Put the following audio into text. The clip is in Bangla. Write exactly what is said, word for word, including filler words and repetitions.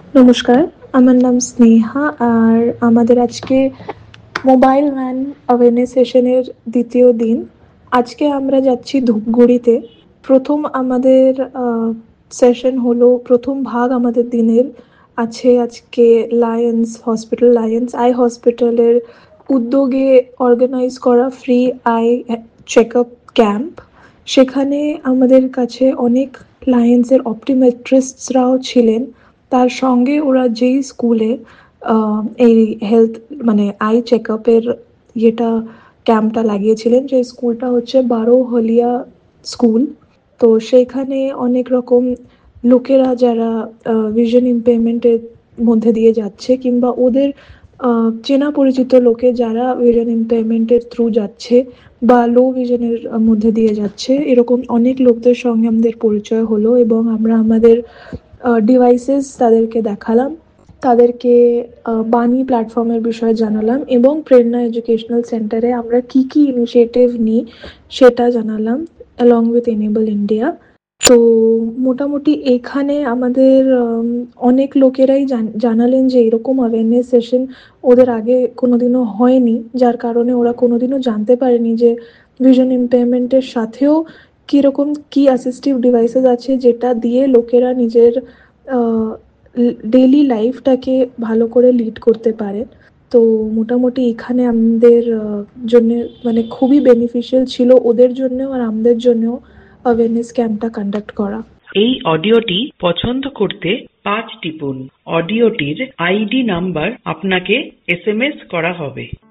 নমস্কার, আমার নাম স্নেহা আর আমাদের আজকে মোবাইল ভ্যান অ্যাওয়ারনেস সেশনের দ্বিতীয় দিন। আজকে আমরা যাচ্ছি ধূপগুড়িতে। প্রথম আমাদের সেশন হলো, প্রথম ভাগ আমাদের দিনের আছে আজকে লায়ন্স হসপিটাল, লায়ন্স আই হসপিটালের উদ্যোগে অর্গানাইজ করা free eye check up camp. সেখানে আমাদের কাছে অনেক লায়ন্সের অপটিমেট্রিস্টরাও ছিলেন। তার সঙ্গে ওরা যেই স্কুলে এই হেলথ মানে আই চেক আপের ইয়েটা ক্যাম্পটা লাগিয়েছিলেন, যে স্কুলটা হচ্ছে বারো হলিয়া স্কুল। তো সেইখানে অনেক রকম লোকেরা যারা ভিশন ইম্পেয়ারমেন্টের মধ্যে দিয়ে যাচ্ছে, কিংবা ওদের আহ, চেনা পরিচিত লোকে যারা ভিশন ইম্পেয়ারমেন্টের থ্রু যাচ্ছে বা লো ভিশনের মধ্যে দিয়ে যাচ্ছে, এরকম অনেক লোকদের সঙ্গে আমাদের পরিচয় হলো এবং আমরা আমাদের ডিভাইসেস তাদেরকে দেখালাম, তাদেরকে আহ, বাণী প্ল্যাটফর্মের বিষয়ে জানালাম এবং প্রেরণা এডুকেশনাল সেন্টারে আমরা কি কি ইনিশিয়েটিভ নিই সেটা জানালাম, অ্যালং উইথ এনেবল ইন্ডিয়া। তো মোটামুটি এখানে আমাদের উম, অনেক লোকেরাই জান- জানালেন যে এরকম অ্যাওয়ারনেস সেশন ওদের আগে কোনোদিনও হয়নি, যার কারণে ওরা কোনোদিনও জানতে পারেনি যে ভিশন ইম্পেয়ারমেন্টের সাথেও কীরকম কি অ্যাসিস্টিভ ডিভাইসেস আছে যেটা দিয়ে লোকেরা নিজের ডেইলি লাইফটাকে ভালো করে লিড করতে পারে। তো মোটামুটি এখানে আমাদের জন্য মানে খুবই বেনিফিশিয়াল ছিল ওদের জন্যও আর আমাদের জন্যও অ্যাওয়ারনেস ক্যাম্পটা কন্ডাক্ট করা। এই অডিওটি পছন্দ করতে পাঁচ টিপুন। অডিওটির আইডি নাম্বার আপনাকে এস এম এস করা হবে।